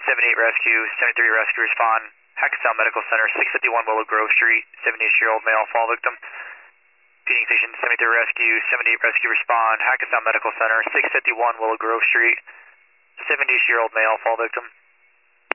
78 Rescue, 73 Rescue respond. Hackettstown Medical Center, 651 Willow Grove Street, 78-year-old male fall victim. Feeding Station 73 Rescue, 78 Rescue respond. Hackettstown Medical Center, 651 Willow Grove Street, 78-year-old male fall victim.